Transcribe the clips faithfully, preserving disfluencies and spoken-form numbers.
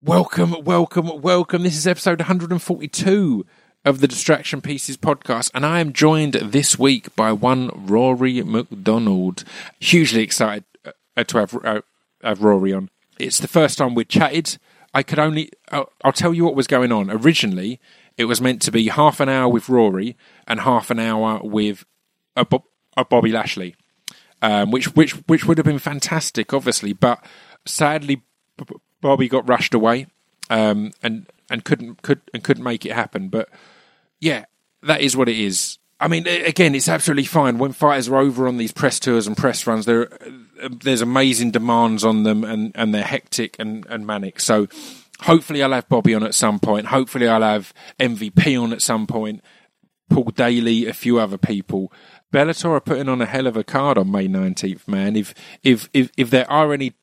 Welcome, welcome, welcome. This is episode one hundred forty-two of the Distraction Pieces podcast, and I am joined this week by one Rory McDonald. Hugely excited uh, to have, uh, have Rory on. It's the first time we'd chatted. I could only... I'll, I'll tell you what was going on. Originally, it was meant to be half an hour with Rory and half an hour with a, Bob, a Bobby Lashley, um, which, which, which would have been fantastic, obviously, but sadly... Bobby got rushed away, um, and and couldn't could and couldn't make it happen. But yeah, that is what it is. I mean, again, it's absolutely fine when fighters are over on these press tours and press runs. There, there's amazing demands on them, and, and they're hectic and, and manic. So hopefully, I'll have Bobby on at some point. Hopefully, I'll have M V P on at some point. Paul Daly, a few other people. Bellator are putting on a hell of a card on May nineteenth, man. If if if if there are any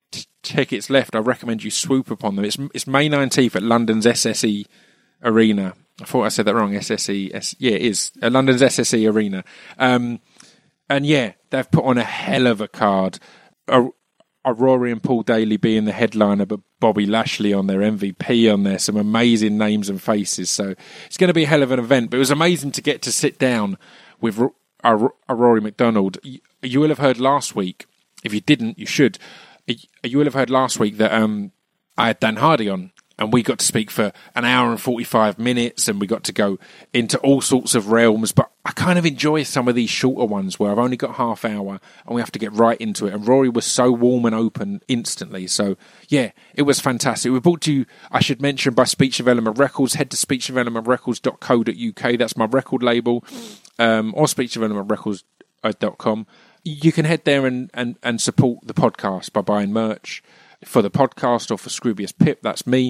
tickets left, I recommend you swoop upon them. It's it's May nineteenth at London's S S E Arena. I thought I said that wrong. S S E, S, yeah, it is at London's S S E Arena. Um, and yeah, they've put on a hell of a card. A, a Rory and Paul Daly being the headliner, but Bobby Lashley on there, M V P on there, some amazing names and faces. So it's going to be a hell of an event. But it was amazing to get to sit down with a, a, a Rory McDonald. You, you will have heard last week. If you didn't, you should. You will have heard last week that um, I had Dan Hardy on, and we got to speak for an hour and forty-five minutes, and we got to go into all sorts of realms. But I kind of enjoy some of these shorter ones where I've only got half hour and we have to get right into it. And Rory was so warm and open instantly. So, yeah, it was fantastic. We're brought to you, I should mention, by Speech Development Records. Head to speech development records dot co dot uk. That's my record label, um, or speech development records dot com. You can head there and, and, and support the podcast by buying merch for the podcast or for Scroobius Pip. That's me.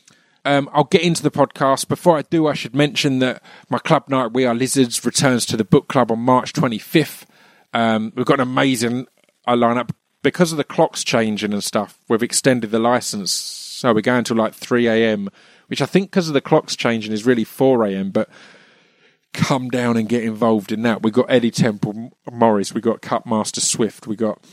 Um, I'll get into the podcast. Before I do, I should mention that my club night, We Are Lizards, returns to the book club on March twenty-fifth. Um, we've got an amazing uh, lineup. Because of the clocks changing and stuff, we've extended the license. So we're going to like three a.m., which I think because of the clocks changing is really four a.m., but come down and get involved in that. We got Eddie Temple Morris, we got Cupmaster Swift, we got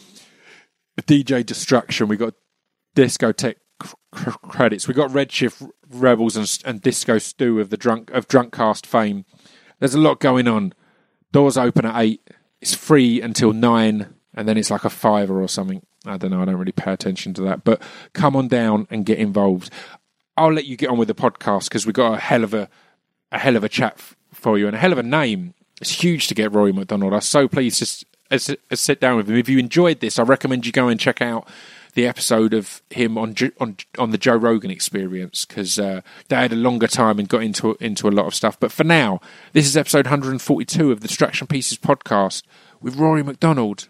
D J Destruction, we got Discotheque Credits, we got Redshift Rebels and, and Disco Stew of the drunk of Drunkcast fame. There's a lot going on. Doors open at eight. It's free until nine, and then it's like a fiver or something. I don't know. I don't really pay attention to that. But come on down and get involved. I'll let you get on with the podcast because we got a hell of a a hell of a chat f- for you and a hell of a name. It's huge to get Rory McDonald. I'm so pleased to, to, to sit down with him. If you enjoyed this, I recommend you go and check out the episode of him on on on the Joe Rogan Experience because uh, they had a longer time and got into into a lot of stuff. But for now, this is episode one hundred forty-two of the Distraction Pieces podcast with Rory McDonald.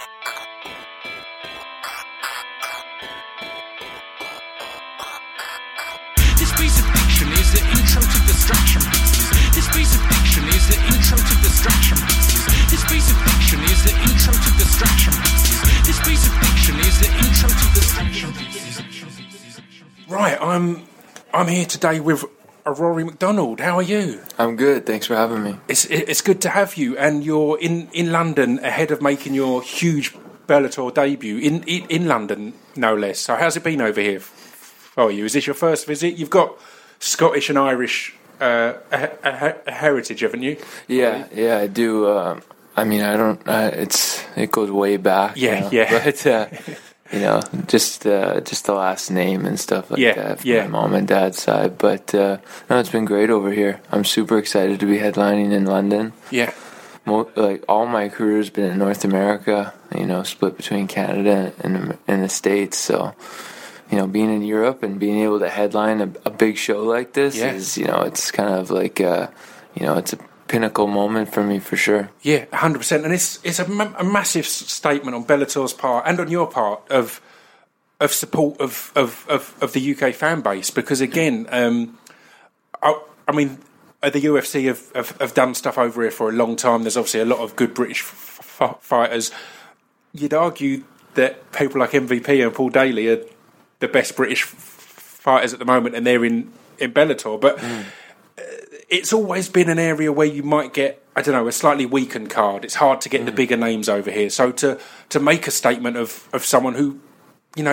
This piece of fiction is the intro to Distraction Pieces. This piece of fiction is the intro to Distraction Pieces. This piece of fiction is the intro to Distraction Pieces. This piece of fiction is the intro to Distraction Pieces. Right, I'm I'm here today with a Rory McDonald. How are you? I'm good. Thanks for having me. It's it's good to have you, and you're in, in London ahead of making your huge Bellator debut in, in in London, no less. So how's it been over here for you? Is this your first visit? You've got Scottish and Irish uh, a, a, a heritage, haven't you? Yeah, yeah, I do. Um, I mean, I don't. Uh, it's it goes way back. Yeah, you know? yeah. But uh, you know, just uh, just the last name and stuff like yeah, that from yeah. my mom and dad's side. But uh, no, it's been great over here. I'm super excited to be headlining in London. Yeah. Mo- like all my career's been in North America. You know, split between Canada and and the States. So. You know, being in Europe and being able to headline a, a big show like this yeah. is, you know, it's kind of like, uh, you know, it's a pinnacle moment for me for sure. Yeah, one hundred percent. And it's it's a, ma- a massive statement on Bellator's part and on your part of of support of of, of, of the U K fan base because, again, um, I, I mean, the U F C have, have, have done stuff over here for a long time. There's obviously a lot of good British f- f- fighters. You'd argue that people like M V P and Paul Daly are the best British f- fighters at the moment, and they're in, in Bellator. But mm. it's always been an area where you might get, I don't know, a slightly weakened card. It's hard to get mm. the bigger names over here. So to to make a statement of, of someone who, you know,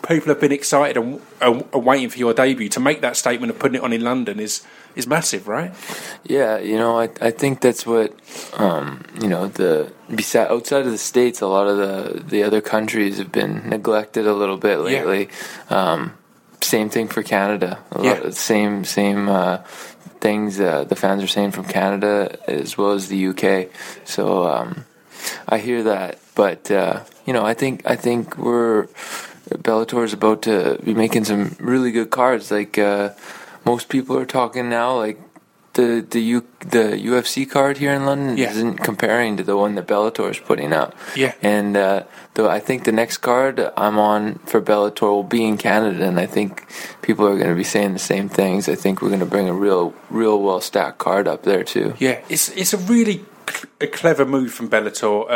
people have been excited and, and, and waiting for your debut. To make that statement of putting it on in London is is massive, right? Yeah, you know, I I think that's what um, you know the beside outside of the States, a lot of the the other countries have been neglected a little bit lately. Yeah. Um, same thing for Canada. A yeah. lot of same same uh, things uh, the fans are saying from Canada as well as the U K. So um, I hear that, but uh, you know, I think I think we're Bellator is about to be making some really good cards. Like uh, most people are talking now, like the the U, the U F C card here in London yeah. isn't comparing to the one that Bellator is putting out. Yeah, and uh, though I think the next card I'm on for Bellator will be in Canada, and I think people are going to be saying the same things. I think we're going to bring a real, real well stacked card up there too. Yeah, it's it's a really cl- a clever move from Bellator,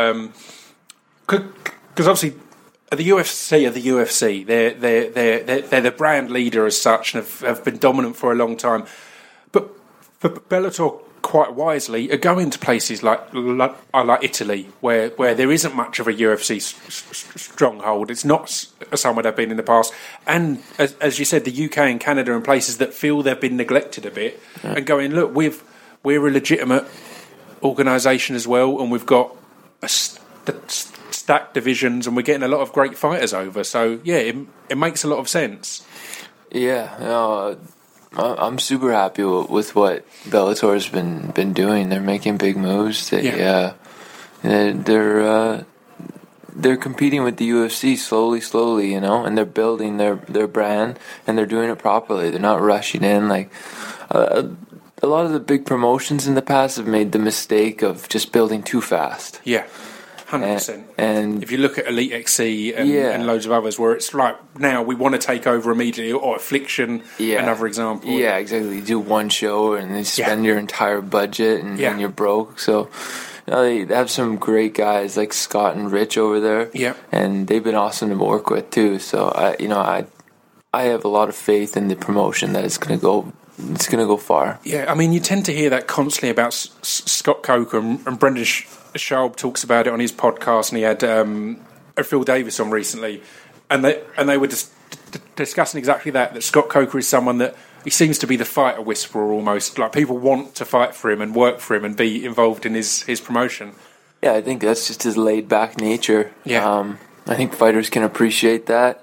because um, obviously the U F C are the U F C. They're they're they're they're, they're the brand leader as such, and have, have been dominant for a long time. But But Bellator, quite wisely, are going to places like like, like Italy, where, where there isn't much of a U F C s- s- stronghold. It's not s- somewhere they've been in the past. And, as, as you said, the U K and Canada and places that feel they've been neglected a bit, yeah. and going, look, we've, we're a legitimate organisation as well, and we've got a st- stacked divisions, and we're getting a lot of great fighters over. So, yeah, it, it makes a lot of sense. Yeah, no, I'm super happy with what Bellator's been been doing. They're making big moves. They, yeah, uh, they're uh, they're competing with the U F C slowly, slowly, you know, and they're building their, their brand, and they're doing it properly. They're not rushing in. Like uh, a lot of the big promotions in the past have made the mistake of just building too fast. Yeah. one hundred percent. And, and if you look at Elite X C and, yeah. and loads of others, where it's like now we want to take over immediately, or Affliction, yeah. another example. Yeah, exactly. You do one show and then spend yeah. your entire budget, and, yeah. and you're broke. So you know, they have some great guys like Scott and Rich over there, yeah. and they've been awesome to work with too. So I, you know, I I have a lot of faith in the promotion that it's going to go. It's going to go far. Yeah, I mean, you tend to hear that constantly about S- S- Scott Coker, and, and Brendan Sh- Schaub talks about it on his podcast, and he had um, Phil Davis on recently, and they and they were just d- discussing exactly that. That Scott Coker is someone that he seems to be the fighter whisperer almost. Like people want to fight for him and work for him and be involved in his, his promotion. Yeah, I think that's just his laid back nature. Yeah, um, I think fighters can appreciate that.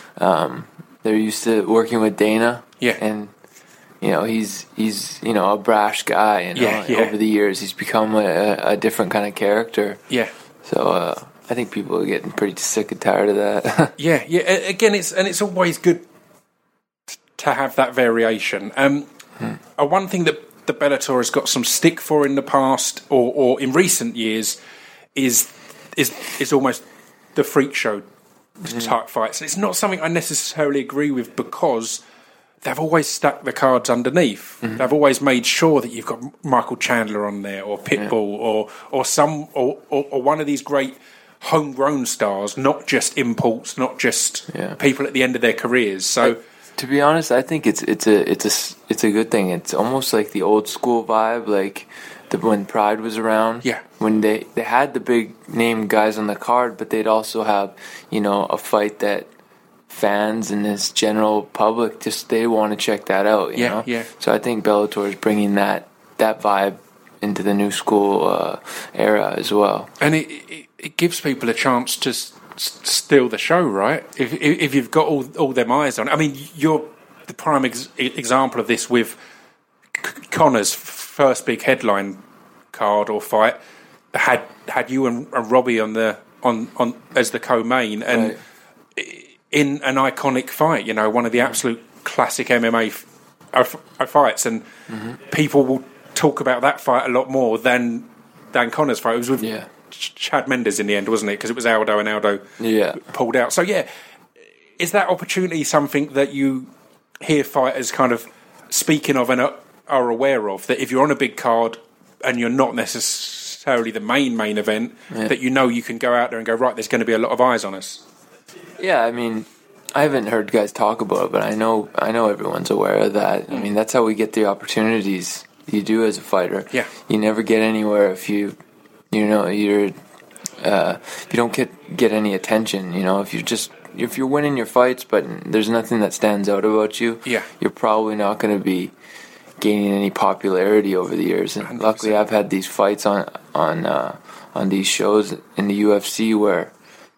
Um, they're used to working with Dana. Yeah, and. You know, he's he's you know a brash guy. You know, yeah, yeah. over the years he's become a, a different kind of character. Yeah. So uh, I think people are getting pretty sick and tired of that. yeah, yeah. Again, it's and it's always good to have that variation. Um, hmm. uh, one thing that the Bellator has got some stick for in the past, or, or in recent years, is is is almost the freak show mm-hmm. type fights. It's not something I necessarily agree with, because they've always stacked the cards underneath. Mm-hmm. They've always made sure that you've got Michael Chandler on there, or Pitbull, yeah. or or some or, or, or one of these great homegrown stars, not just imports, not just yeah. people at the end of their careers. So, I, to be honest, I think it's it's a it's a it's a good thing. It's almost like the old school vibe, like the, when Pride was around. Yeah, when they they had the big name guys on the card, but they'd also have you know a fight that fans and this general public just they want to check that out. You yeah, know? yeah. So I think Bellator is bringing that that vibe into the new school uh, era as well, and it, it it gives people a chance to s- steal the show, right? If if you've got all all them eyes on it. I mean, you're the prime ex- example of this with C- Connor's first big headline card or fight had had you and, and Robbie on the on, on as the co-main, and right. in an iconic fight, you know, one of the absolute classic M M A f- f- fights, and mm-hmm. people will talk about that fight a lot more than than Connor's fight. It was with yeah. Ch- Chad Mendes in the end, wasn't it? Because it was Aldo, and Aldo yeah. pulled out. So yeah, is that opportunity something that you hear fighters kind of speaking of and are, are aware of? That if you're on a big card and you're not necessarily the main main event, yeah. that you know you can go out there and go, right, there's going to be a lot of eyes on us. Yeah, I mean, I haven't heard guys talk about it, but I know I know everyone's aware of that. I mean, that's how we get the opportunities you do as a fighter. Yeah, you never get anywhere if you, you know, you're, uh, you don't get get any attention. You know, if you're just if you're winning your fights, but there's nothing that stands out about you, Yeah. you're probably not going to be gaining any popularity over the years. And one hundred percent. luckily, I've had these fights on on uh, on these shows in the U F C where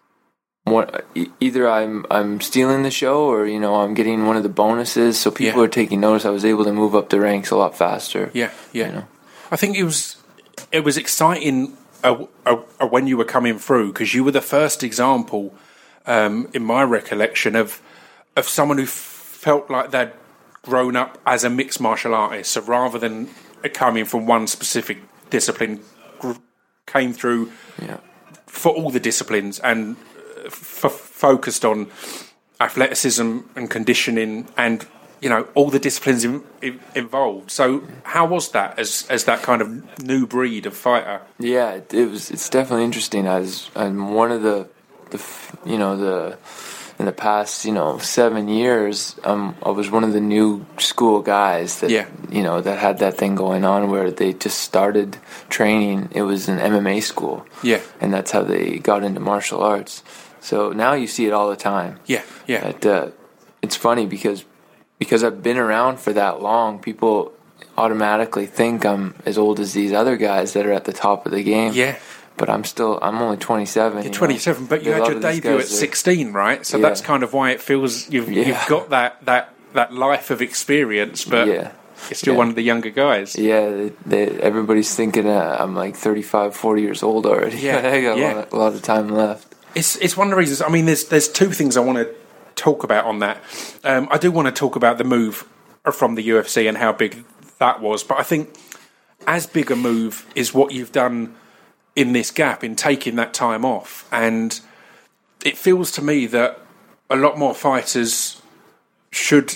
one, e- either I'm I'm stealing the show, or you know I'm getting one of the bonuses, so people Yeah. are taking notice. I was able to move up the ranks a lot faster. Yeah, yeah. You know? I think it was it was exciting uh, uh, uh, when you were coming through, because you were the first example, um, in my recollection, of of someone who f- felt like they'd grown up as a mixed martial artist. So rather than coming from one specific discipline, gr- came through Yeah. for all the disciplines and f- f- focused on athleticism and conditioning and, you know, all the disciplines in, in, involved. So how was that as as that kind of new breed of fighter? Yeah, it, it was. It's definitely interesting. As I'm one of the, the, f- you know, the in the past, you know, seven years, um, I was one of the new school guys that, Yeah. you know, that had that thing going on where they just started training. It was an M M A school. Yeah. And that's how they got into martial arts. So now you see it all the time. Yeah, yeah. It, uh, it's funny because because I've been around for that long, people automatically think I'm as old as these other guys that are at the top of the game. Yeah. But I'm still, I'm only twenty-seven. You're you know. twenty-seven, but you A had lot your of these debut at guys are- sixteen, right? So Yeah. that's kind of why it feels you've Yeah. you've got that, that, that life of experience, but Yeah. you're still Yeah. one of the younger guys. Yeah, they, they, everybody's thinking uh, I'm like thirty-five, forty years old already. Yeah, I got yeah. a, lot, a lot of time left. It's it's one of the reasons. I mean, there's there's two things I want to talk about on that. Um, I do want to talk about the move from the U F C and how big that was, but I think as big a move is what you've done in this gap, in taking that time off. And it feels to me that a lot more fighters should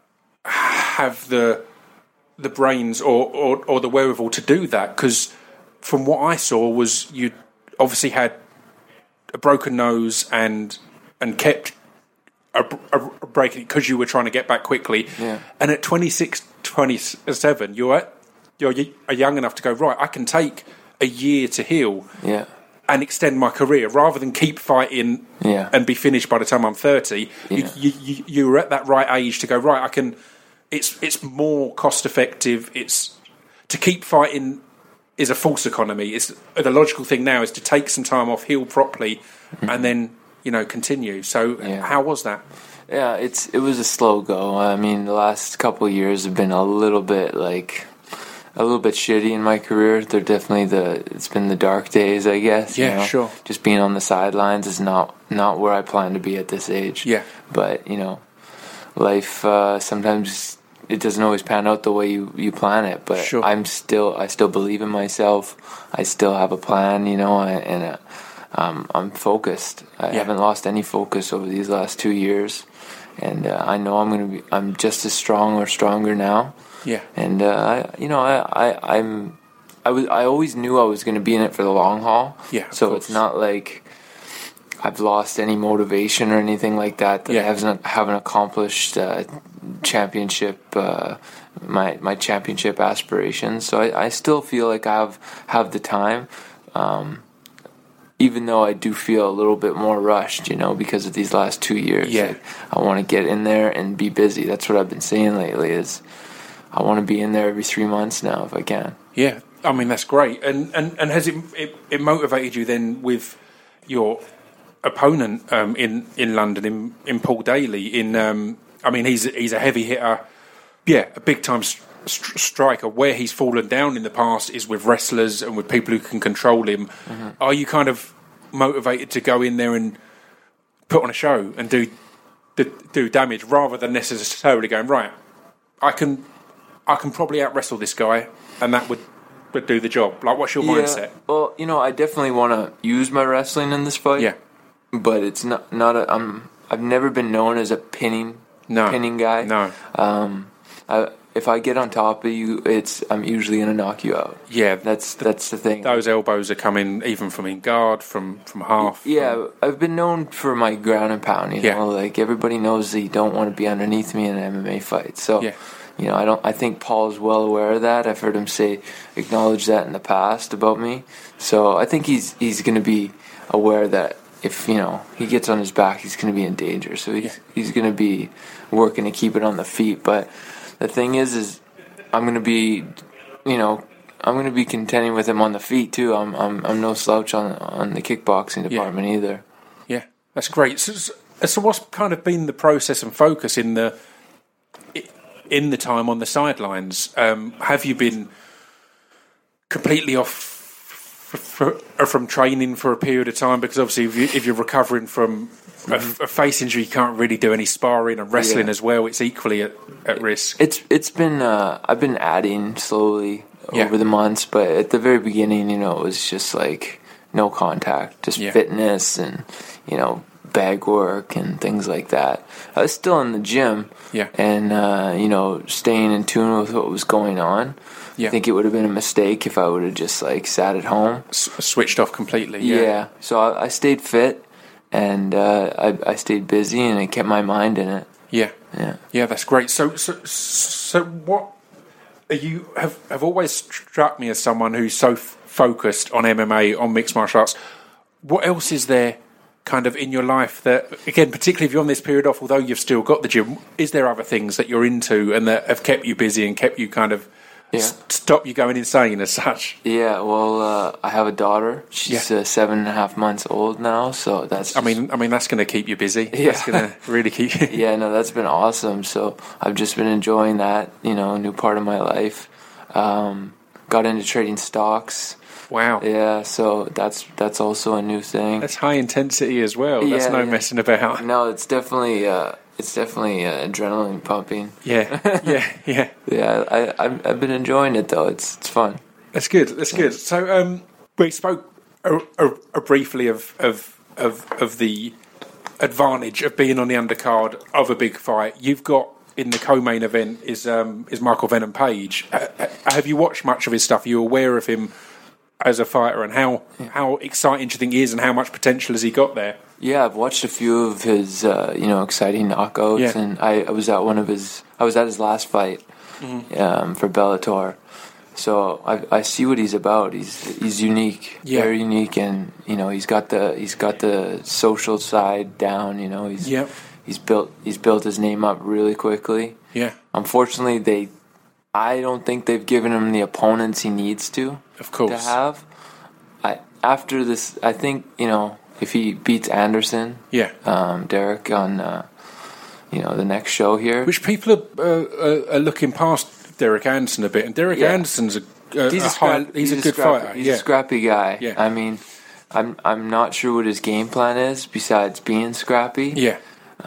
have the the brains or, or, or the wherewithal to do that, because from what I saw was you obviously had a broken nose and and kept a, a, a breaking it because you were trying to get back quickly. Yeah. And at twenty-six, twenty-seven, you're at, you're y- are young enough to go, right, I can take a year to heal Yeah. and extend my career rather than keep fighting Yeah. and be finished by the time I'm thirty. Yeah. You, you, you, you were at that right age to go, right, I can. It's it's more cost effective. It's to keep fighting is a false economy. It's the logical thing now is to take some time off, heal properly, and then you know continue. So Yeah. how was that? Yeah, it's it was a slow go. I mean, the last couple of years have been a little bit like a little bit shitty in my career. They're definitely the it's been the dark days, I guess. you Yeah, know? sure. Just being on the sidelines is not not where I plan to be at this age. Yeah. But you know, life uh, sometimes it doesn't always pan out the way you, you plan it. But Sure. I'm still I still believe in myself. I still have a plan. You know, I, and uh, um, I'm focused. I Yeah. haven't lost any focus over these last two years. And uh, I know I'm going to be. I'm just as strong or stronger now. Yeah. And uh, I, you know, I, I, I'm. I was. I always knew I was going to be in it for the long haul. Yeah, of So course. it's not like I've lost any motivation or anything like that. That Yeah. I haven't haven't accomplished uh, championship. Uh, my my championship aspirations. So I, I still feel like I have have the time. Um, even though I do feel a little bit more rushed, you know, because of these last two years. Yeah. Like, I want to get in there and be busy. That's what I've been saying lately is I want to be in there every three months now if I can. Yeah, I mean that's great. And and, and has it, it it motivated you then with your opponent um, in in London in, in Paul Daly? In um, I mean he's he's a heavy hitter, yeah, a big time st- st- striker. Where he's fallen down in the past is with wrestlers and with people who can control him. Mm-hmm. Are you kind of motivated to go in there and put on a show and do do, do damage rather than necessarily going right? I can. I can probably out wrestle this guy, and that would, would do the job. Like, what's your mindset? Well, you know, I definitely want to use my wrestling in this fight. Yeah, But it's not not a. I'm. I've never been known as a pinning no, pinning guy. No, Um, I, if I get on top of you, it's I'm usually gonna knock you out. yeah, That's that's the thing. those elbows are coming even from in guard, from from half. Yeah, from, I've been known for my ground and pound. You Yeah. know, like everybody knows that you don't want to be underneath me in an M M A fight. So, Yeah. you know, I don't. I think Paul's well aware of that. I've heard him say acknowledge that in the past about me. So I think he's he's going to be aware that if you know he gets on his back, he's going to be in danger. So he's Yeah. he's going to be working to keep it on the feet. But the thing is, is I'm going to be, you know, I'm going to be contending with him on the feet too. I'm I'm I'm no slouch on on the kickboxing department either. Yeah, that's great. So, so, so what's kind of been the process and focus in the in the time on the sidelines? Um, have you been completely off For, from training for a period of time? Because obviously if, you, if you're recovering from a, a face injury, you can't really do any sparring, and wrestling Yeah. as well, it's equally at, at risk. It's it's been uh, I've been adding slowly Yeah. over the months, but at the very beginning, you know, it was just like no contact, just Yeah. fitness and you know bag work and things like that. I was still in the gym, Yeah. and uh, you know staying in tune with what was going on. Yeah. I think it would have been a mistake if I would have just like sat at home. S- switched off completely. Yeah. Yeah. So I, I stayed fit, and uh, I, I stayed busy, and I kept my mind in it. Yeah. Yeah. Yeah, that's great. So, so, so what are you have have always struck me as someone who's so f- focused on M M A, on mixed martial arts. What else is there kind of in your life that, again, particularly if you're on this period off, although you've still got the gym, is there other things that you're into and that have kept you busy and kept you kind of Yeah. s- stop you going insane as such? Yeah, well, uh, I have a daughter. She's Yeah. uh, seven and a half months old now, so that's. I mean, I mean that's going to keep you busy. Yeah. That's going to really keep you. yeah, no, that's been awesome. So I've just been enjoying that, you know, a new part of my life. Um, got into trading stocks. Wow. Yeah, so that's that's also a new thing. That's high intensity as well. That's Yeah, no yeah. messing about. No, it's definitely uh, it's definitely uh, adrenaline pumping. Yeah, yeah, yeah. Yeah, I I've, I've been enjoying it though. It's it's fun. That's good. That's good. So um, we spoke uh, uh, uh, briefly of, of of of the advantage of being on the undercard of a big fight. You've got in the co-main event is um, is Michael Venom Page. Uh, uh, have you watched much of his stuff? Are you aware of him as a fighter, and how how exciting do you think he is, and how much potential has he got there? Yeah, I've watched a few of his, uh, you know, exciting knockouts, Yeah. and I, I was at one of his. I was at his last fight Mm-hmm. um, for Bellator, so I, I see what he's about. He's he's unique, Yeah. very unique, and you know, he's got the he's got the social side down. You know, he's Yeah. he's built he's built his name up really quickly. Yeah, Unfortunately, they, I don't think they've given him the opponents he needs to. of course. to have. I after this, I think you know if he beats Anderson, Yeah. um, Derek on uh, you know the next show here. Which people are, uh, are, are looking past Derek Anderson a bit, and Derek Yeah. Anderson's a, a, he's a a, high, scrap, he's, a good scrappy, fighter. He's yeah, a scrappy guy. Yeah. I mean, I'm I'm not sure what his game plan is besides being scrappy. yeah,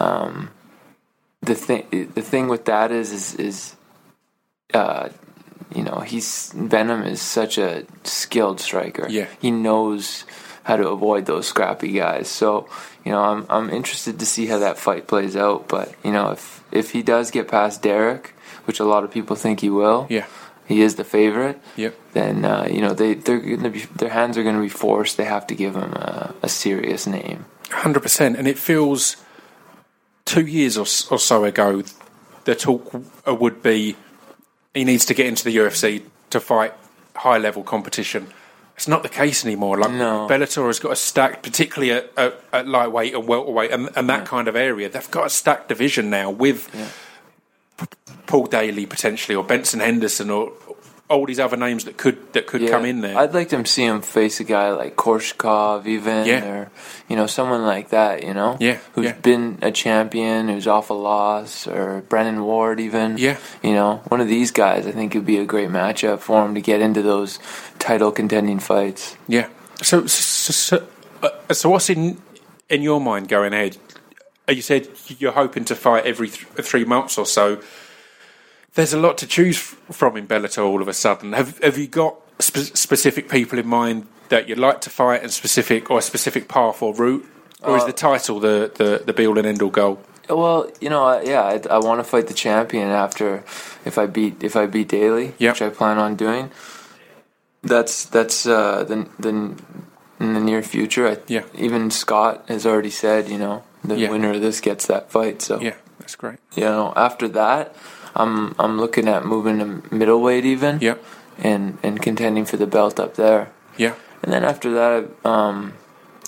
The thing the thing with that is is is uh, you know he's Venom is such a skilled striker. Yeah. He knows how to avoid those scrappy guys. So, you know, I'm I'm interested to see how that fight plays out. But, you know, if if he does get past Derek, which a lot of people think he will, yeah, he is the favorite, yep. then uh, you know, they they're gonna be their hands are gonna be forced. They have to give him a, a serious name. Hundred percent, and it feels two years or, s- or so ago, the talk uh, would be he needs to get into the U F C to fight high level competition. It's not the case anymore. Like No. Bellator has got a stacked, particularly at, at, at lightweight and welterweight and, and that kind of area. They've got a stacked division now with P- Paul Daly potentially, or Benson Henderson, or all these other names that could that could come in there. I'd like to see him face a guy like Korshkov, even, Yeah. or you know, someone like that. You know, Yeah, who's yeah. been a champion, who's off a loss, or Brennan Ward, even. Yeah. you know, one of these guys. I think would be a great matchup for him to get into those title contending fights. Yeah. So, so, so, uh, so what's in in your mind going ahead? Uh, You said you're hoping to fight every th- three months or so. There's a lot to choose f- from in Bellator all of a sudden. Have Have you got spe- specific people in mind that you'd like to fight, and specific or a specific path or route, or is Uh, the title the, the, the be all and end all goal? Well, you know, I- yeah, I, I want to fight the champion after if I beat if I beat Daly, Yep. which I plan on doing. That's that's uh, the the in the near future. I, Yeah. Even Scott has already said, you know, the Yeah. winner of this gets that fight. So Yeah, that's great. you know, after that, I'm I'm looking at moving to middleweight even. Yeah, And and contending for the belt up there. yeah, And then after that, um,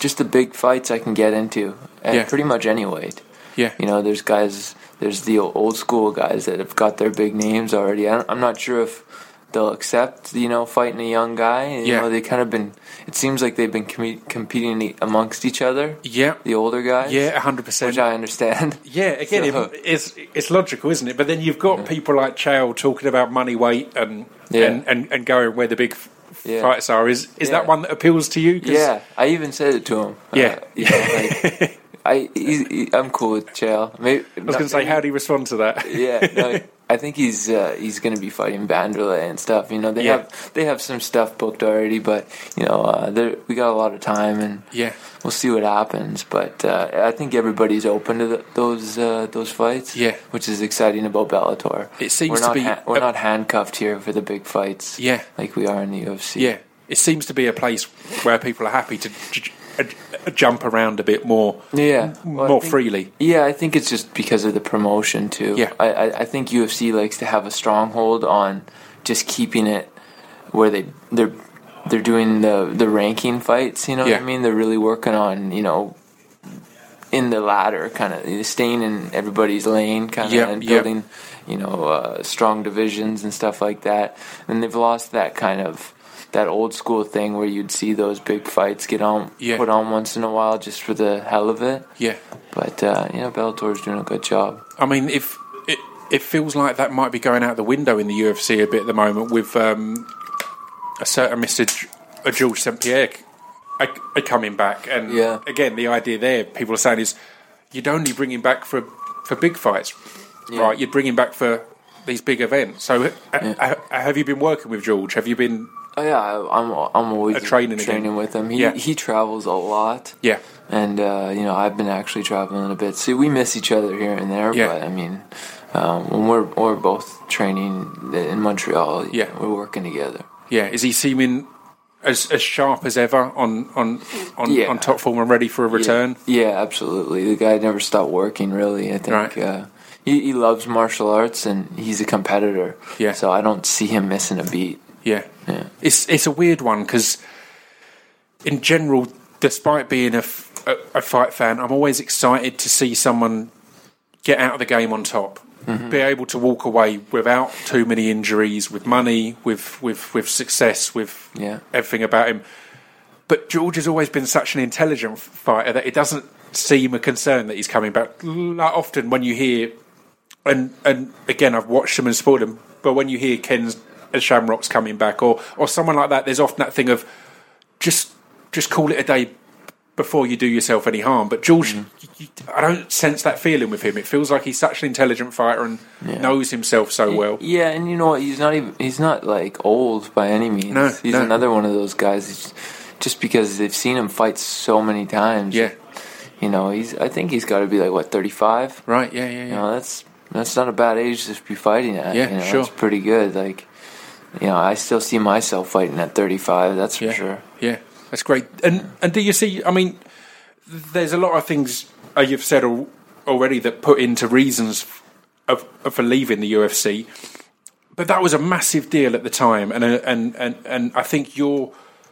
just the big fights I can get into at Yeah. pretty much any weight. Yeah. You know, there's guys, there's the old school guys that have got their big names already. I don't, I'm not sure if they'll accept, you know, fighting a young guy. You Yeah. know, they kind of been, it seems like they've been com- competing amongst each other, Yeah. the older guys. Yeah, one hundred percent. Which I understand. Yeah, again, So- it, it's it's logical, isn't it? But then you've got people like Chael talking about money weight and Yeah. and, and, and going where the big f- Yeah. fights are. Is is Yeah. that one that appeals to you? 'Cause- Yeah, I even said it to him. Yeah. Uh, you know, like, I, he, he, I'm cool with Chael. Maybe, I was going to say, how do you respond to that? Yeah, no, I think he's uh, he's going to be fighting Vanderlei and stuff. You know, they Yeah. have they have some stuff booked already, but you know, uh, there- we got a lot of time, and Yeah. we'll see what happens. But uh, I think everybody's open to the, those uh, those fights. Yeah. which is exciting about Bellator. It seems we're to not be ha- we're a- not handcuffed here for the big fights. Yeah. like we are in the U F C. Yeah, it seems to be a place where people are happy to j- j- uh, jump around a bit more, Yeah, Well, I more think- freely. Yeah, I think it's just because of the promotion too. Yeah. I, I, I think U F C likes to have a stronghold on just keeping it where they they're they're doing the the ranking fights. You know Yeah. what I mean? They're really working on, you know, in the ladder, kind of staying in everybody's lane, kind of, Yeah, and yeah. building, you know, uh, strong divisions and stuff like that. And they've lost that kind of. That old school thing where you'd see those big fights get on, Yeah. put on once in a while just for the hell of it. Yeah, But uh, you know, Bellator's doing a good job. I mean, if it it feels like that might be going out the window in the U F C a bit at the moment with um, a certain Mister G- uh, George Saint Pierre uh, uh, coming back, and Yeah. again, the idea there people are saying is you'd only bring him back for for big fights, Yeah. right? You'd bring him back for these big events. So, uh, Yeah. uh, have you been working with George? Have you been? Oh yeah, I, I'm I'm always A training training again. with him. He Yeah. he travels a lot, Yeah, and uh, you know I've been actually traveling a bit. See, we miss each other here and there, Yeah. but I mean, um, when we're we're both training in Montreal, Yeah. we're working together. yeah. Is he seeming as as sharp as ever on on on, Yeah. on top form and ready for a return? Yeah, yeah, absolutely. The guy never stopped working. Really, I think. Right. Uh, he, he loves martial arts and he's a competitor. Yeah. So I don't see him missing a beat. Yeah. Yeah. It's it's a weird one because, in general, despite being a, f- a- a fight fan, I'm always excited to see someone get out of the game on top, Mm-hmm. be able to walk away without too many injuries, with money, with with with success, with Yeah. everything about him. But George has always been such an intelligent fighter that it doesn't seem a concern that he's coming back. Like often when you hear, and and again, I've watched him and supported him, but when you hear Ken's Shamrock's coming back, or or someone like that, there's often that thing of just just call it a day before you do yourself any harm. But George, Mm. you, you, I don't sense that feeling with him. It feels like he's such an intelligent fighter and Yeah. knows himself so well. Yeah, and you know what? He's not even. He's not like old by any means. No, he's no. another one of those guys. He's, just because they've seen him fight so many times. Yeah. You know, he's. I think he's got to be like what thirty-five. Right? Yeah, yeah, yeah. You know, that's that's not a bad age to be fighting at. Yeah, you know, sure. That's pretty good. Like, you know, I still see myself fighting at thirty-five. That's for yeah. sure. Yeah, that's great. And and do you see? I mean, there's a lot of things uh, you've said al- already that put into reasons of, of for leaving the U F C, but that was a massive deal at the time, and uh, and and and I think you're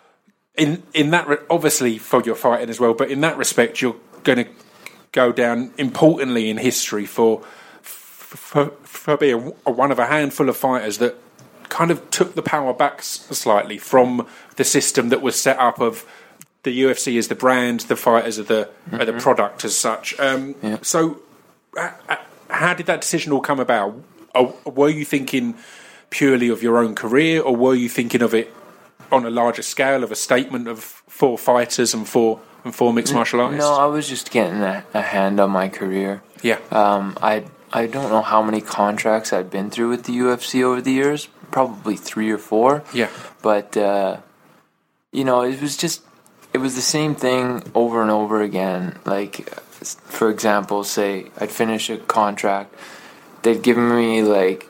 in in that re- obviously for your fighting as well, but in that respect, you're going to go down importantly in history for for, for being one of a handful of fighters that kind of took the power back s- slightly from the system that was set up of the U F C as the brand, the fighters are the are the product as such. Um, Yeah. So, uh, uh, how did that decision all come about? Or were you thinking purely of your own career, or were you thinking of it on a larger scale, of a statement of four fighters and four and four mixed martial artists? No, I was just getting a, a hand on my career. Yeah. Um, I I don't know how many contracts I've been through with the U F C over the years. Probably three or four. Yeah. But uh, you know, it was just it was the same thing over and over again. Like, for example, say I'd finish a contract, they'd give me like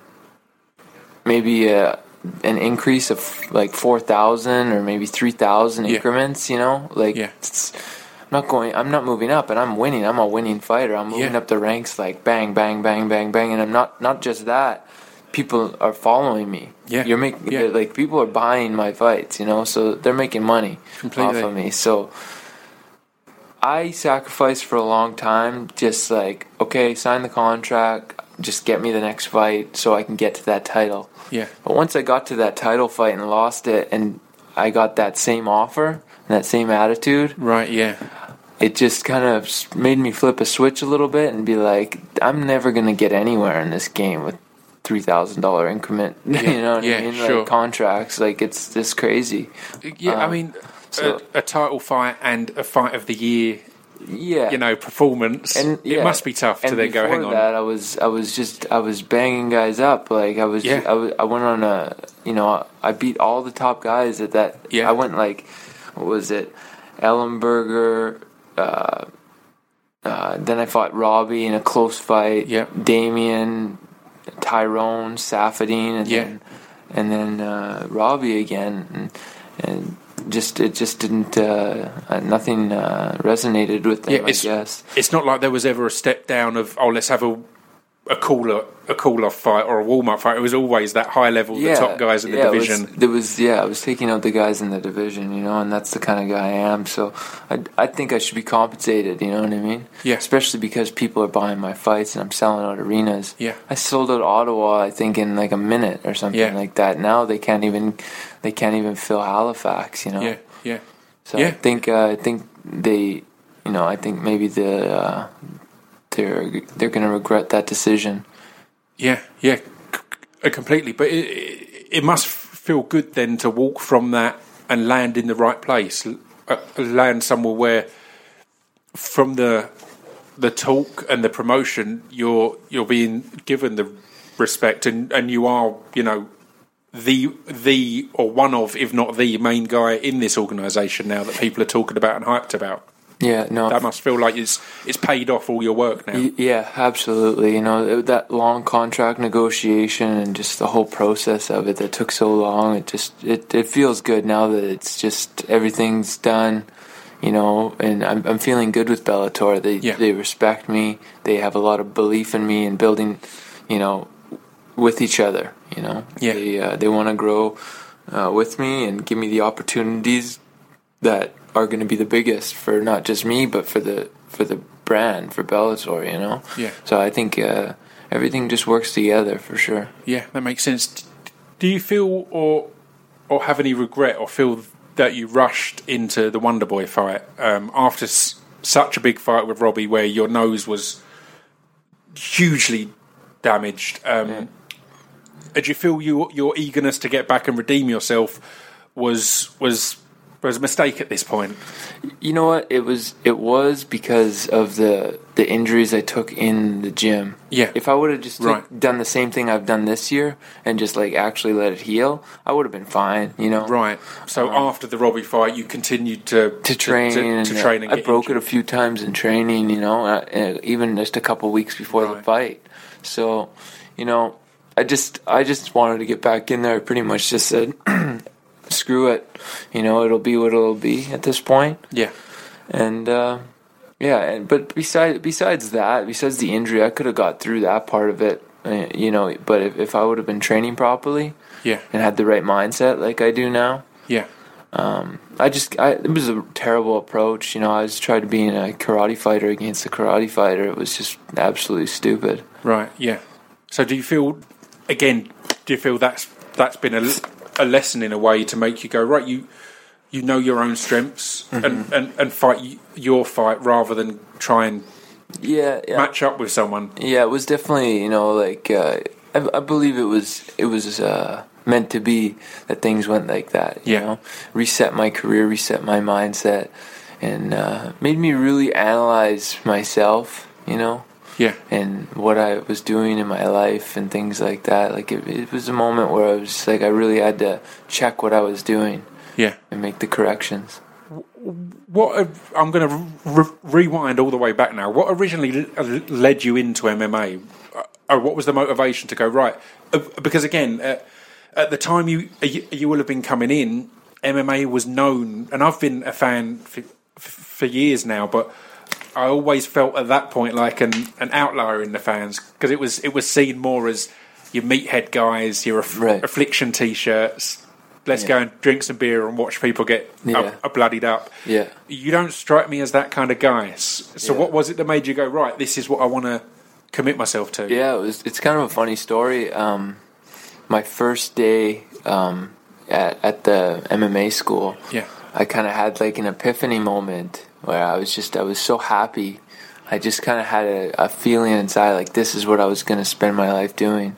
maybe a an increase of like four thousand or maybe three thousand Yeah. increments. You know, like Yeah. it's, I'm not going. I'm not moving up, and I'm winning. I'm a winning fighter. I'm moving Yeah. up the ranks like bang, bang, bang, bang, bang, and I'm not. Not just that. People are following me. Yeah. You're making Yeah. like people are buying my fights. You know, so they're making money Completely. off of me. So I sacrificed for a long time, just like, okay, sign the contract, just get me the next fight so I can get to that title. Yeah. But once I got to that title fight and lost it, and I got that same offer and that same attitude, right, yeah, it just kind of made me flip a switch a little bit and be like, I'm never going to get anywhere in this game with three thousand dollars increment, yeah. you know what yeah, I mean? Sure. Like contracts, like it's just crazy. Yeah, um, I mean, so, a, a title fight and a fight of the year, yeah, you know, performance. And, yeah. It must be tough and to then go, hang on. That, I was, I was just, I was banging guys up. Like I was, yeah. I, was, I went on a, you know, I beat all the top guys at that. Yeah. I went like, what was it, Ellenberger. Uh, uh, then I fought Robbie in a close fight. Yeah. Damien, Tyrone, Safadine, and yeah. then and then uh, Robbie again, and, and just it just didn't uh, nothing uh, resonated with them. Yeah, it's, I guess it's not like there was ever a step down of oh let's have a a cooler a cool off fight or a warm up fight. It was always that high level, yeah, the top guys in the yeah, division. It was, there was yeah, I was taking out the guys in the division, you know, and that's the kind of guy I am. So I I think I should be compensated. You know what I mean? Yeah. Especially because people are buying my fights and I'm selling out arenas. Yeah. I sold out Ottawa, I think, in like a minute or something yeah. like that. Now they can't even they can't even fill Halifax. You know? Yeah. Yeah. So yeah. I think uh, I think they, you know, I think maybe the uh, they're they're going to regret that decision. Yeah, yeah, c- completely. But it, it, it must feel good then to walk from that and land in the right place, uh, land somewhere where, from the the talk and the promotion, you're you're being given the respect, and, and you are, you know, the the or one of, if not the main guy in this organisation now that people are talking about and hyped about. Yeah, no, that must feel like it's it's paid off all your work now. Yeah, absolutely. You know, that long contract negotiation and just the whole process of it that took so long. It just it, it feels good now that it's just everything's done. You know, and I'm I'm feeling good with Bellator. They yeah. they respect me. They have a lot of belief in me and building, you know, with each other. You know, yeah. They uh, they want to grow uh, with me and give me the opportunities that are going to be the biggest for not just me, but for the for the brand, for Bellator, you know? Yeah. So I think uh, everything just works together for sure. Yeah, that makes sense. Do you feel or or have any regret or feel that you rushed into the Wonderboy fight um, after s- such a big fight with Robbie where your nose was hugely damaged? Um, yeah. Did you feel you, your eagerness to get back and redeem yourself was was... was a mistake at this point? You know what? It was it was because of the the injuries I took in the gym. Yeah. If I would have just right. took, done the same thing I've done this year and just like actually let it heal, I would have been fine. You know. Right. So um, after the Robbie fight, you continued to to train to, to, and to train. And I get broke injured. it a few times in training. You know, uh, even just a couple weeks before right. the fight. So, you know, I just I just wanted to get back in there. I pretty much just said, screw it, you know, it'll be what it'll be at this point. Yeah, and uh, yeah, and but besides besides that, besides the injury, I could have got through that part of it, uh, you know. But if, if I would have been training properly, yeah, and had the right mindset like I do now, yeah, um, I just I, it was a terrible approach, you know. I just tried to be a karate fighter against a karate fighter. It was just absolutely stupid. Right. Yeah. So do you feel again? Do you feel that's that's been a a lesson in a way to make you go right, you you know your own strengths mm-hmm. and, and, and fight your fight rather than try and yeah, yeah. match up with someone. Yeah, it was definitely, you know, like uh, I, I believe it was it was uh, meant to be that things went like that. You yeah. know, reset my career, reset my mindset, and uh, made me really analyze myself. You know. Yeah. And what I was doing in my life and things like that. Like, it, it was a moment where I was just like, I really had to check what I was doing. Yeah. And make the corrections. What I'm going to re- rewind all the way back now. What originally led you into M M A? Or what was the motivation to go, right? Because, again, uh, at the time you you will have been coming in, M M A was known, and I've been a fan for, for years now, but I always felt at that point like an, an outlier in the fans because it was it was seen more as your meathead guys, your aff- right. affliction t-shirts, let's Yeah. go and drink some beer and watch people get Yeah. up, up bloodied up. Yeah. You don't strike me as that kind of guy. S- So Yeah. what was it that made you go, right, this is what I want to commit myself to? Yeah, it was. It's kind of a funny story. Um, my first day um, at at the M M A school, Yeah. I kind of had like an epiphany moment where I was just I was so happy. I just kind of had a, a feeling inside like this is what I was going to spend my life doing.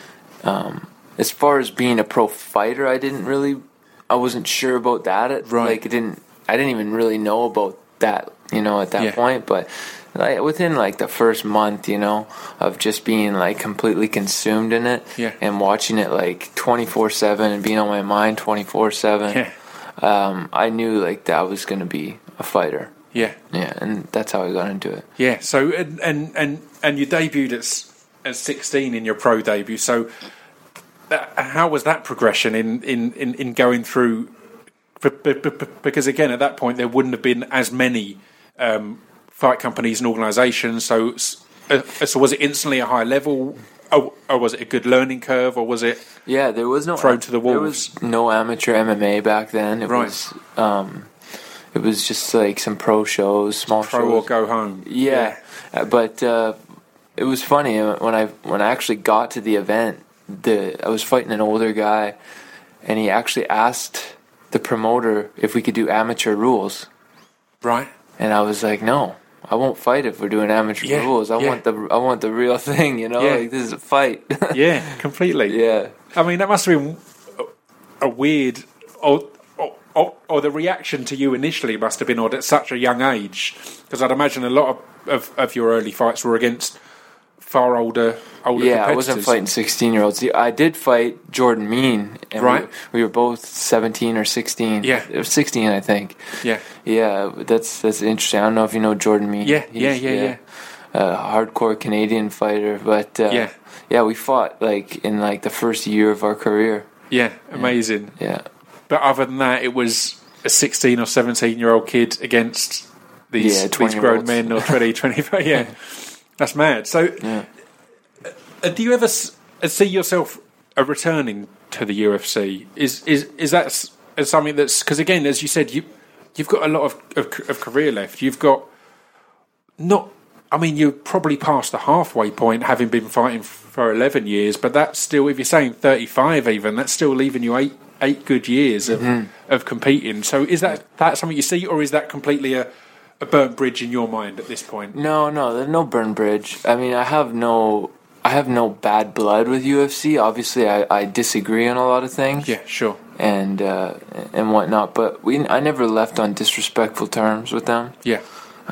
Um, as far as being a pro fighter, I didn't really, I wasn't sure about that. It, Right. Like, it didn't, I didn't even really know about that, you know, at that Yeah. point. But like, within like the first month, you know, of just being like completely consumed in it, Yeah. and watching it like twenty-four seven and being on my mind twenty-four seven, Yeah. um, I knew like that I was going to be a fighter. Yeah. Yeah, and that's how I got into it. Yeah. So, and, and, and, and you debuted at, s- at sixteen in your pro debut. So, uh, how was that progression in, in, in, in going through? b- b- b- b- Because again, at that point, there wouldn't have been as many um, fight companies and organisations. So, s- uh, so was it instantly a high level, or, or was it a good learning curve, or was it? Yeah, there was no Thrown to the There wolves. was no amateur M M A back then. It Right. was um, it was just like some pro shows, small Pro shows. or go home. Yeah, Uh, but uh, it was funny uh, when I when I actually got to the event. The I was fighting an older guy, and he actually asked the promoter if we could do amateur rules, Right. and I was like, no. I won't fight if we're doing amateur Yeah, rules. I yeah. want the I want the real thing, you know. Yeah. Like this is a fight. Yeah, completely. yeah. I mean, that must have been a, a weird, or, or, or, or the reaction to you initially must have been odd at such a young age, because I'd imagine a lot of, of, of your early fights were against far older, older Yeah, competitors. I wasn't fighting sixteen-year-olds. I did fight Jordan Mean, and Right. we, we were both seventeen or sixteen. Yeah. It was sixteen, I think. Yeah, Yeah, that's that's interesting. I don't know if you know Jordan Mean. Yeah, yeah, He's, yeah, yeah. A hardcore Canadian fighter, but uh, Yeah. yeah, we fought like in like the first year of our career. yeah, amazing. Yeah, But other than that, it was a sixteen or seventeen-year-old kid against these, Yeah, these grown twenty-year-olds. men or twenty, twenty-five. Yeah, that's mad. So, yeah. Uh, do you ever s- uh, see yourself uh, returning to the U F C? Is is is that s- uh, something that's because again, as you said, you you've got a lot of, of c- of career left. You've got not. I mean, you're probably past the halfway point, having been fighting f- for eleven years. But that's still, if you're saying thirty-five, even that's still leaving you eight eight good years of of competing. So, is that that something you see, or is that completely a a burnt bridge in your mind at this point? No, no, there's no burn bridge. I mean, I have no, I have no bad blood with U F C. Obviously, I, I disagree on a lot of things. Yeah, sure. and uh, and whatnot. But we, I never left on disrespectful terms with them. Yeah,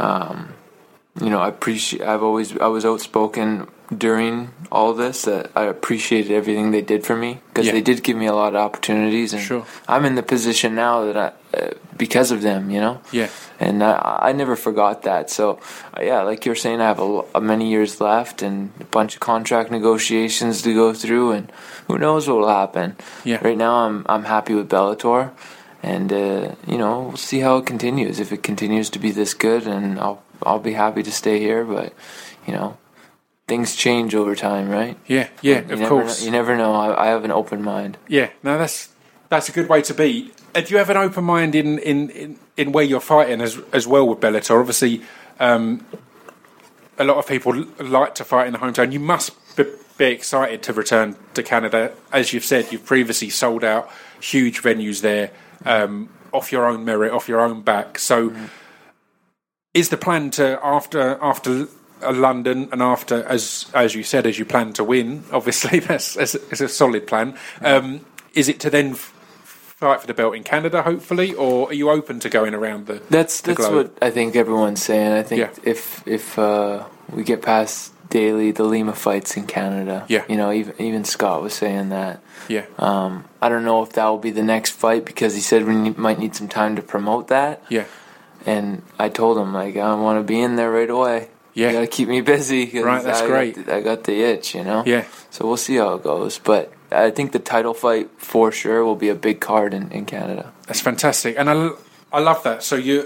You know, I appreciate. I've always I was outspoken during all this that I appreciated everything they did for me because Yeah. they did give me a lot of opportunities, and Sure. I'm in the position now that I uh, because of them. You know. yeah, And I, I never forgot that. So, uh, yeah, like you're saying, I have a, lo- a many years left and a bunch of contract negotiations to go through, and who knows what will happen. Yeah. Right now, I'm I'm happy with Bellator, and uh, you know, we'll see how it continues. If it continues to be this good, and I'll I'll be happy to stay here. But you know, things change over time, right? yeah, yeah. You Of never course. know, you never know. I, I have an open mind. Yeah, no, that's that's a good way to be. Uh, do you have an open mind in, in, in, in where you're fighting as as well with Bellator? Obviously, um, a lot of people l- like to fight in the hometown. You must be, be excited to return to Canada. As you've said, you've previously sold out huge venues there um, off your own merit, off your own back. So, mm-hmm. is the plan to after after uh, London and after as as you said, as you plan to win? Obviously, that's, that's, that's a solid plan. Um, is it to then f- fight for the belt in Canada, hopefully, or are you open to going around the? That's the that's globe? what I think everyone's saying. I think Yeah. if if uh, we get past daily the Lima fights in Canada, Yeah. you know, even even Scott was saying that. Yeah, Um, I don't know if that will be the next fight because he said we need, might need some time to promote that. yeah, And I told him like I want to be in there right away. Yeah. You gotta keep me busy. 'Cause Right, that's I great. Got the, I got the itch, you know. yeah. So we'll see how it goes, but I think the title fight for sure will be a big card in, in Canada. That's fantastic, and I, l- I love that. So you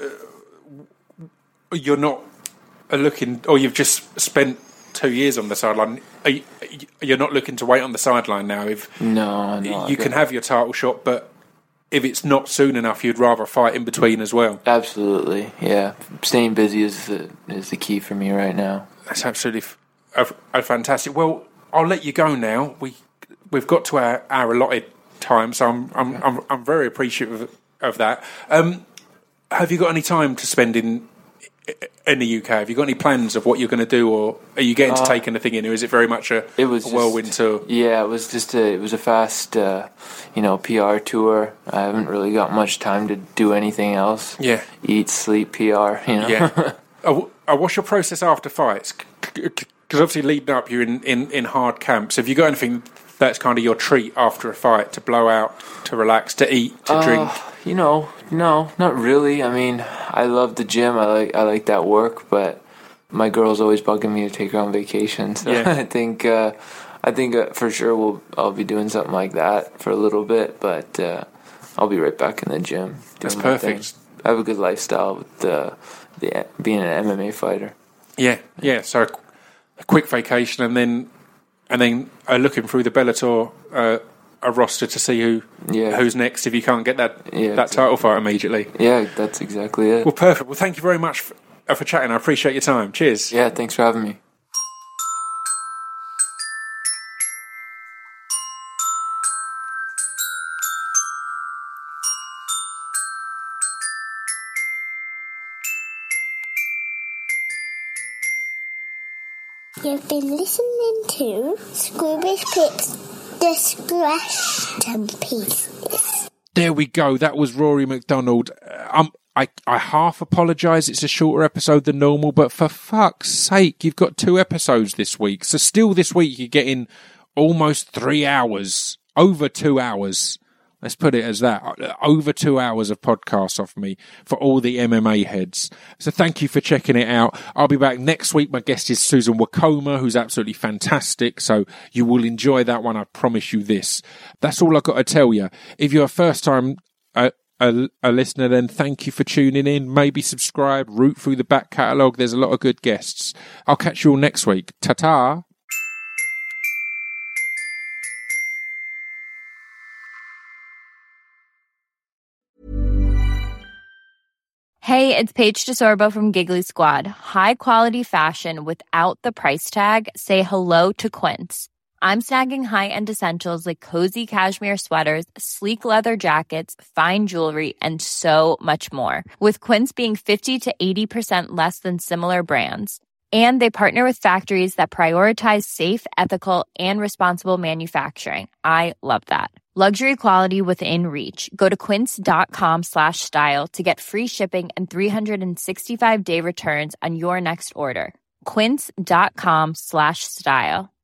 you're not looking, or you've just spent two years on the sideline. Are you, you're not looking to wait on the sideline now. If No, no. you can have your title shot, but if it's not soon enough, you'd rather fight in between as well. Absolutely, yeah. Staying busy is the is the key for me right now. That's absolutely f- uh, uh, fantastic. Well, I'll let you go now. We we've got to our, our allotted time, so I'm I'm I'm, I'm very appreciative of, of that. Um, have you got any time to spend in in the U K? Have you got any plans of what you're going to do, or are you getting to uh, take anything in, or is it very much a, it was a whirlwind just, tour? Yeah, it was just a it was a fast, uh, you know, P R tour. I haven't really got much time to do anything else. Yeah, eat, sleep, P R. You know. Yeah. oh, oh, what's your process after fights? Because obviously leading up, you're in, in, in hard camps. Have you got anything that's kind of your treat after a fight, to blow out, to relax, to eat, to uh, drink? You know, no, not really. I mean, I love the gym. I like I like that work, but my girl's always bugging me to take her on vacation. So yeah. I think uh, I think uh, for sure we'll I'll be doing something like that for a little bit, but uh, I'll be right back in the gym. That's perfect. I have a good lifestyle with uh, the being an M M A fighter. Yeah, yeah. So a quick vacation, and then and then uh, looking through the Bellator uh, a roster to see who yeah. who's next if you can't get that yeah, that title fight immediately. Yeah, that's exactly it. Well, perfect. Well, thank you very much for, uh, for chatting. I appreciate your time. Cheers. Yeah, thanks for having me. You've been listening to Scroobius Pip's Discretion Pieces. There we go. That was Rory MacDonald. Um, I, I half apologise. It's a shorter episode than normal, but for fuck's sake, you've got two episodes this week. So still this week, you're getting almost three hours, over two hours. Let's put it as that. Over two hours of podcasts off me for all the M M A heads. So thank you for checking it out. I'll be back next week. My guest is Susan Wokoma, who's absolutely fantastic. So you will enjoy that one. I promise you this. That's all I've got to tell you. If you're a first time uh, a, a listener, then thank you for tuning in. Maybe subscribe, root through the back catalogue. There's a lot of good guests. I'll catch you all next week. Ta-ta. Hey, it's Paige DeSorbo from Giggly Squad. High quality fashion without the price tag. Say hello to Quince. I'm snagging high-end essentials like cozy cashmere sweaters, sleek leather jackets, fine jewelry, and so much more. With Quince being fifty to eighty percent less than similar brands. And they partner with factories that prioritize safe, ethical, and responsible manufacturing. I love that. Luxury quality within reach. Go to quince.com slash style to get free shipping and three sixty-five day returns on your next order. Quince.com slash style.